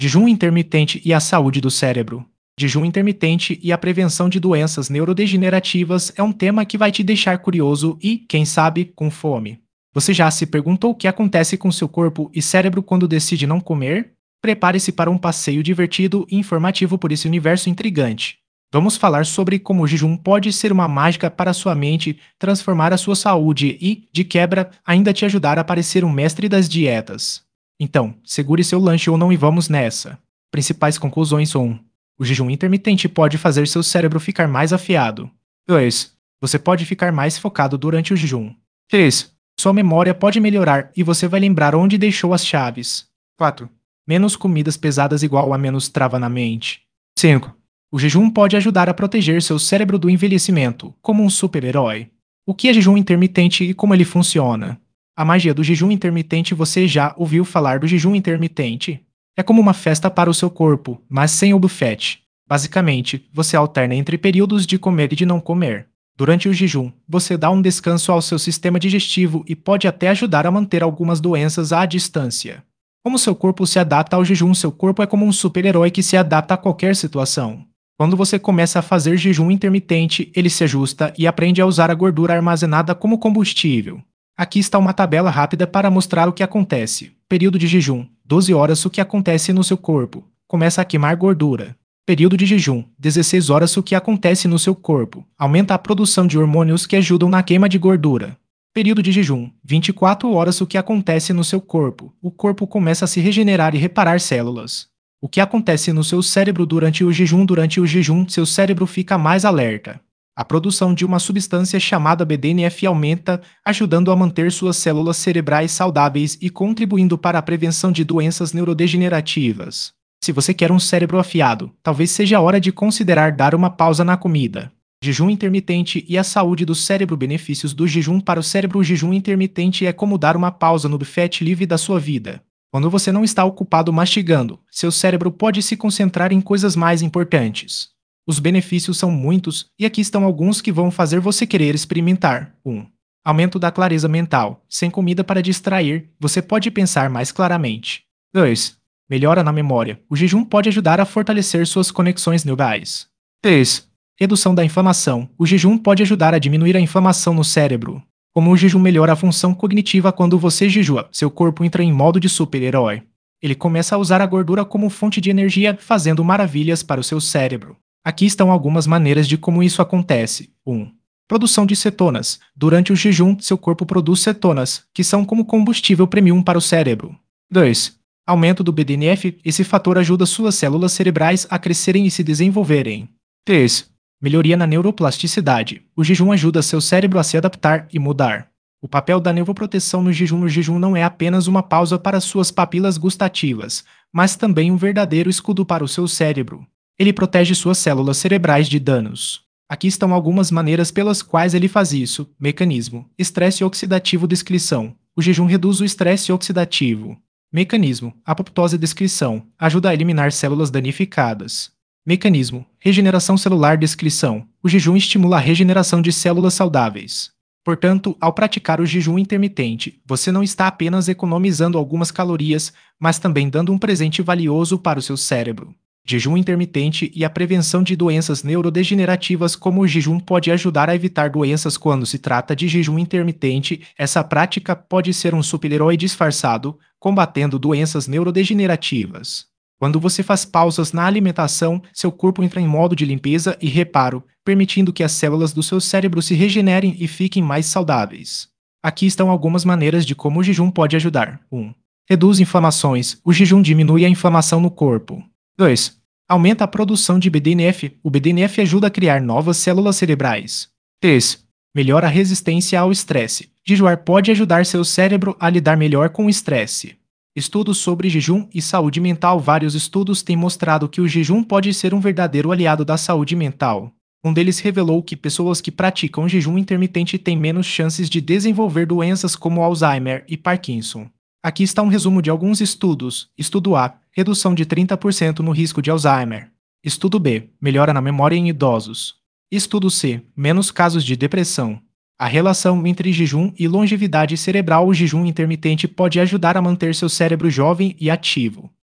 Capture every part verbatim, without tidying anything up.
Jejum intermitente e a saúde do cérebro. Jejum intermitente e a prevenção de doenças neurodegenerativas é um tema que vai te deixar curioso e, quem sabe, com fome. Você já se perguntou o que acontece com seu corpo e cérebro quando decide não comer? Prepare-se para um passeio divertido e informativo por esse universo intrigante. Vamos falar sobre como o jejum pode ser uma mágica para sua mente, transformar a sua saúde e, de quebra, ainda te ajudar a parecer um mestre das dietas. Então, segure seu lanche ou não e vamos nessa. Principais conclusões um. O jejum intermitente pode fazer seu cérebro ficar mais afiado. dois. Você pode ficar mais focado durante o jejum. três. Sua memória pode melhorar e você vai lembrar onde deixou as chaves. quatro. Menos comidas pesadas igual a menos trava na mente. cinco. O jejum pode ajudar a proteger seu cérebro do envelhecimento, como um super-herói. O que é jejum intermitente e como ele funciona? A magia do jejum intermitente. Você já ouviu falar do jejum intermitente? É como uma festa para o seu corpo, mas sem o buffet. Basicamente, você alterna entre períodos de comer e de não comer. Durante o jejum, você dá um descanso ao seu sistema digestivo e pode até ajudar a manter algumas doenças à distância. Como seu corpo se adapta ao jejum? Seu corpo é como um super-herói que se adapta a qualquer situação. Quando você começa a fazer jejum intermitente, ele se ajusta e aprende a usar a gordura armazenada como combustível. Aqui está uma tabela rápida para mostrar o que acontece. Período de jejum, doze horas. O que acontece no seu corpo? Começa a queimar gordura. Período de jejum, dezesseis horas. O que acontece no seu corpo? Aumenta a produção de hormônios que ajudam na queima de gordura. Período de jejum, vinte e quatro horas. O que acontece no seu corpo? O corpo começa a se regenerar e reparar células. O que acontece no seu cérebro durante o jejum? Durante o jejum, seu cérebro fica mais alerta. A produção de uma substância chamada B D N F aumenta, ajudando a manter suas células cerebrais saudáveis e contribuindo para a prevenção de doenças neurodegenerativas. Se você quer um cérebro afiado, talvez seja a hora de considerar dar uma pausa na comida. Jejum intermitente e a saúde do cérebro. Benefícios do jejum para o cérebro. O jejum intermitente é como dar uma pausa no buffet livre da sua vida. Quando você não está ocupado mastigando, seu cérebro pode se concentrar em coisas mais importantes. Os benefícios são muitos, e aqui estão alguns que vão fazer você querer experimentar. um. Aumento da clareza mental. Sem comida para distrair, você pode pensar mais claramente. dois. Melhora na memória. O jejum pode ajudar a fortalecer suas conexões neurais. três. Redução da inflamação. O jejum pode ajudar a diminuir a inflamação no cérebro. Como o jejum melhora a função cognitiva? Quando você jejua, seu corpo entra em modo de super-herói. Ele começa a usar a gordura como fonte de energia, fazendo maravilhas para o seu cérebro. Aqui estão algumas maneiras de como isso acontece. um. Produção de cetonas. Durante o jejum, seu corpo produz cetonas, que são como combustível premium para o cérebro. dois. Aumento do B D N F. Esse fator ajuda suas células cerebrais a crescerem e se desenvolverem. três. Melhoria na neuroplasticidade. O jejum ajuda seu cérebro a se adaptar e mudar. O papel da neuroproteção no jejum. O jejum não é apenas uma pausa para suas papilas gustativas, mas também um verdadeiro escudo para o seu cérebro. Ele protege suas células cerebrais de danos. Aqui estão algumas maneiras pelas quais ele faz isso. Mecanismo. Estresse oxidativo. Descrição. O jejum reduz o estresse oxidativo. Mecanismo. Apoptose. Descrição. Ajuda a eliminar células danificadas. Mecanismo. Regeneração celular. Descrição. O jejum estimula a regeneração de células saudáveis. Portanto, ao praticar o jejum intermitente, você não está apenas economizando algumas calorias, mas também dando um presente valioso para o seu cérebro. Jejum intermitente e a prevenção de doenças neurodegenerativas. Como o jejum pode ajudar a evitar doenças? Quando se trata de jejum intermitente, essa prática pode ser um super-herói disfarçado, combatendo doenças neurodegenerativas. Quando você faz pausas na alimentação, seu corpo entra em modo de limpeza e reparo, permitindo que as células do seu cérebro se regenerem e fiquem mais saudáveis. Aqui estão algumas maneiras de como o jejum pode ajudar. um. Reduz inflamações. O jejum diminui a inflamação no corpo. dois. Aumenta a produção de B D N F. O B D N F ajuda a criar novas células cerebrais. três. Melhora a resistência ao estresse. Jejuar pode ajudar seu cérebro a lidar melhor com o estresse. Estudos sobre jejum e saúde mental. Vários estudos têm mostrado que o jejum pode ser um verdadeiro aliado da saúde mental. Um deles revelou que pessoas que praticam jejum intermitente têm menos chances de desenvolver doenças como Alzheimer e Parkinson. Aqui está um resumo de alguns estudos. Estudo A. Redução de trinta por cento no risco de Alzheimer. Estudo B. Melhora na memória em idosos. Estudo C. Menos casos de depressão. A relação entre jejum e longevidade cerebral. O jejum intermitente pode ajudar a manter seu cérebro jovem e ativo.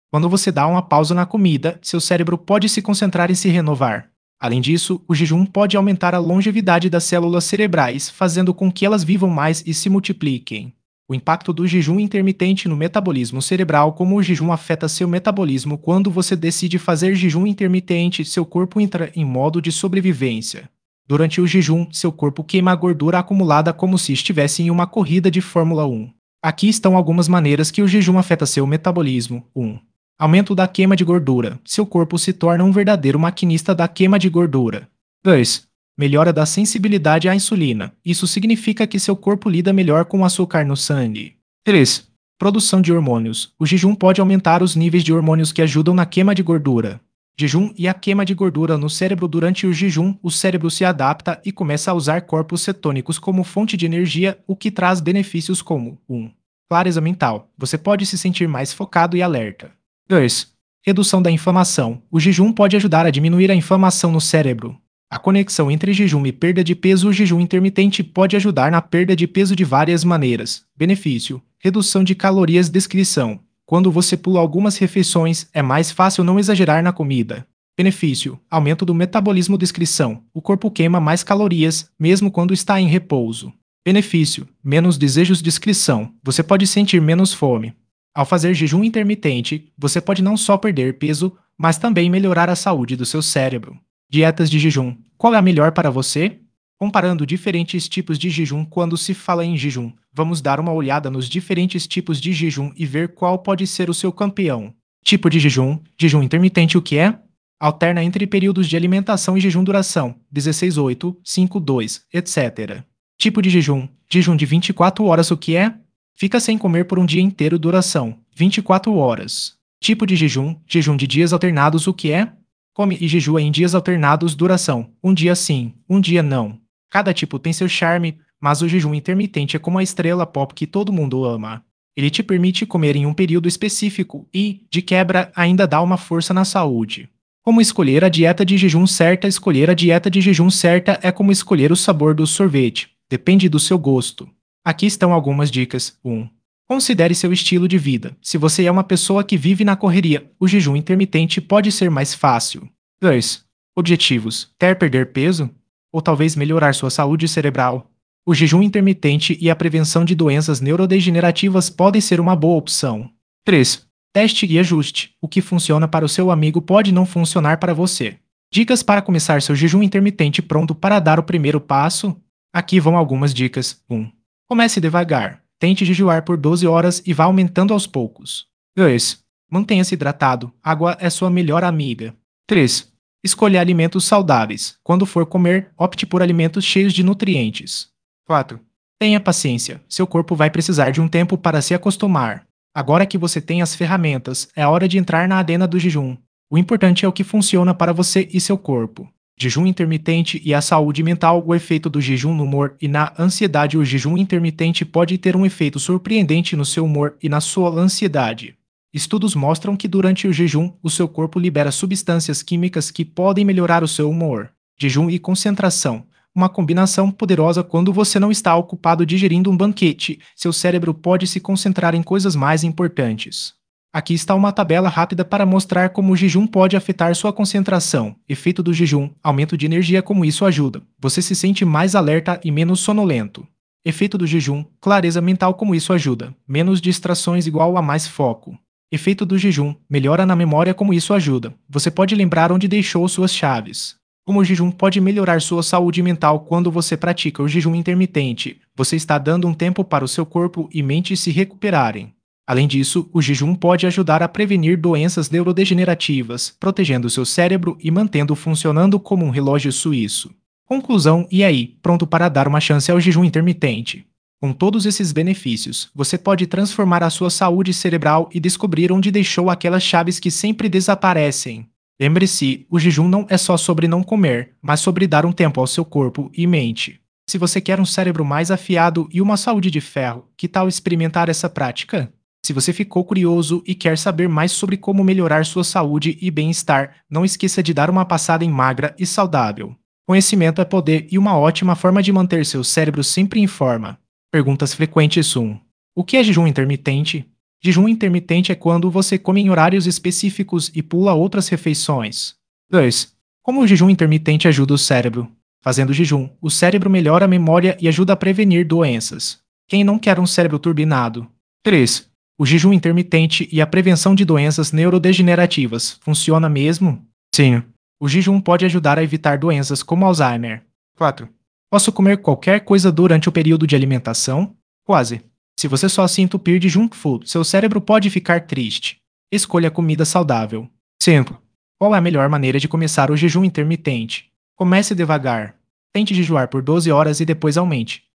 Quando você dá uma pausa na comida, seu cérebro pode se concentrar em se renovar. Além disso, o jejum pode aumentar a longevidade das células cerebrais, fazendo com que elas vivam mais e se multipliquem. O impacto do jejum intermitente no metabolismo cerebral. Como o jejum afeta seu metabolismo. Quando você decide fazer jejum intermitente, seu corpo entra em modo de sobrevivência. Durante o jejum, seu corpo queima a gordura acumulada como se estivesse em uma corrida de Fórmula um. Aqui estão algumas maneiras que o jejum afeta seu metabolismo. um. Aumento da queima de gordura. Seu corpo se torna um verdadeiro maquinista da queima de gordura. dois. Melhora da sensibilidade à insulina. Isso significa que seu corpo lida melhor com o açúcar no sangue. três. Produção de hormônios. O jejum pode aumentar os níveis de hormônios que ajudam na queima de gordura. Jejum e a queima de gordura no cérebro. Durante o jejum, o cérebro se adapta e começa a usar corpos cetônicos como fonte de energia, o que traz benefícios como um. Clareza mental. Você pode se sentir mais focado e alerta. dois. Redução da inflamação. O jejum pode ajudar a diminuir a inflamação no cérebro. A conexão entre jejum e perda de peso. O jejum intermitente pode ajudar na perda de peso de várias maneiras. Benefício: redução de calorias. Descrição: quando você pula algumas refeições, é mais fácil não exagerar na comida. Benefício: aumento do metabolismo. Descrição: o corpo queima mais calorias, mesmo quando está em repouso. Benefício: menos desejos. Descrição: você pode sentir menos fome. Ao fazer jejum intermitente, você pode não só perder peso, mas também melhorar a saúde do seu cérebro. Dietas de jejum. Qual é a melhor para você? Comparando diferentes tipos de jejum. Quando se fala em jejum, vamos dar uma olhada nos diferentes tipos de jejum e ver qual pode ser o seu campeão. Tipo de jejum. Jejum intermitente. O que é? Alterna entre períodos de alimentação e jejum. Duração: dezesseis, oito, cinco, dois, etcétera. Tipo de jejum. Jejum de vinte e quatro horas. O que é? Fica sem comer por um dia inteiro. Duração: vinte e quatro horas. Tipo de jejum. Jejum de dias alternados. O que é? Come e jejua em dias alternados. Duração: um dia sim, um dia não. Cada tipo tem seu charme, mas o jejum intermitente é como a estrela pop que todo mundo ama. Ele te permite comer em um período específico e, de quebra, ainda dá uma força na saúde. Como escolher a dieta de jejum certa? Escolher a dieta de jejum certa é como escolher o sabor do sorvete. Depende do seu gosto. Aqui estão algumas dicas. um. Considere seu estilo de vida. Se você é uma pessoa que vive na correria, o jejum intermitente pode ser mais fácil. dois. Objetivos: quer perder peso? Ou talvez melhorar sua saúde cerebral? O jejum intermitente e a prevenção de doenças neurodegenerativas podem ser uma boa opção. três. Teste e ajuste. O que funciona para o seu amigo pode não funcionar para você. Dicas para começar seu jejum intermitente. Pronto para dar o primeiro passo? Aqui vão algumas dicas. um. Comece devagar. Tente jejuar por doze horas e vá aumentando aos poucos. dois. Mantenha-se hidratado. Água é sua melhor amiga. três. Escolha alimentos saudáveis. Quando for comer, opte por alimentos cheios de nutrientes. quatro. Tenha paciência. Seu corpo vai precisar de um tempo para se acostumar. Agora que você tem as ferramentas, é hora de entrar na arena do jejum. O importante é o que funciona para você e seu corpo. Jejum intermitente e a saúde mental. O efeito do jejum no humor e na ansiedade. O jejum intermitente pode ter um efeito surpreendente no seu humor e na sua ansiedade. Estudos mostram que durante o jejum, o seu corpo libera substâncias químicas que podem melhorar o seu humor. Jejum e concentração. Uma combinação poderosa. Quando você não está ocupado digerindo um banquete, seu cérebro pode se concentrar em coisas mais importantes. Aqui está uma tabela rápida para mostrar como o jejum pode afetar sua concentração. Efeito do jejum: aumento de energia. Como isso ajuda? Você se sente mais alerta e menos sonolento. Efeito do jejum: clareza mental. Como isso ajuda? Menos distrações igual a mais foco. Efeito do jejum: melhora na memória. Como isso ajuda? Você pode lembrar onde deixou suas chaves. Como o jejum pode melhorar sua saúde mental? Quando você pratica o jejum intermitente, você está dando um tempo para o seu corpo e mente se recuperarem. Além disso, o jejum pode ajudar a prevenir doenças neurodegenerativas, protegendo seu cérebro e mantendo-o funcionando como um relógio suíço. Conclusão: e aí, pronto para dar uma chance ao jejum intermitente? Com todos esses benefícios, você pode transformar a sua saúde cerebral e descobrir onde deixou aquelas chaves que sempre desaparecem. Lembre-se, o jejum não é só sobre não comer, mas sobre dar um tempo ao seu corpo e mente. Se você quer um cérebro mais afiado e uma saúde de ferro, que tal experimentar essa prática? Se você ficou curioso e quer saber mais sobre como melhorar sua saúde e bem-estar, não esqueça de dar uma passada em Magra e Saudável. Conhecimento é poder e uma ótima forma de manter seu cérebro sempre em forma. Perguntas frequentes. um. O que é jejum intermitente? Jejum intermitente é quando você come em horários específicos e pula outras refeições. dois. Como o jejum intermitente ajuda o cérebro? Fazendo jejum, o cérebro melhora a memória e ajuda a prevenir doenças. Quem não quer um cérebro turbinado? três. O jejum intermitente e a prevenção de doenças neurodegenerativas funciona mesmo? Sim. O jejum pode ajudar a evitar doenças como Alzheimer. quatro. Posso comer qualquer coisa durante o período de alimentação? Quase. Se você só se entupir de junk food, seu cérebro pode ficar triste. Escolha comida saudável. cinco. Qual é a melhor maneira de começar o jejum intermitente? Comece devagar. Tente jejuar por doze horas e depois aumente.